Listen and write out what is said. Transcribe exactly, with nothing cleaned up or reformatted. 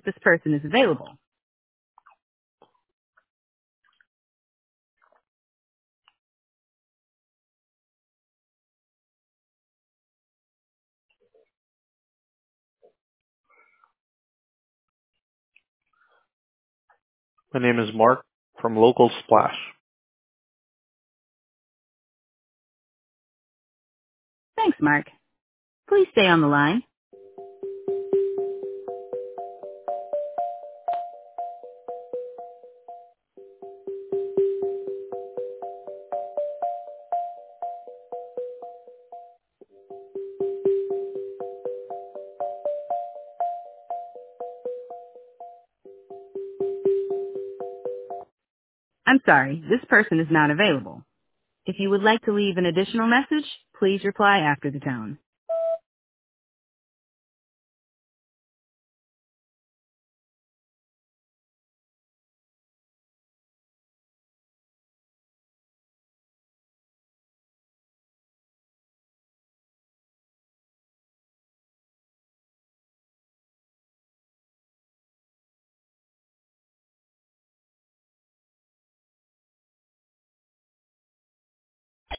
this person is available. My name is Mark from Local Splash. Thanks, Mark. Please stay on the line. I'm sorry, this person is not available. If you would like to leave an additional message, please reply after the tone.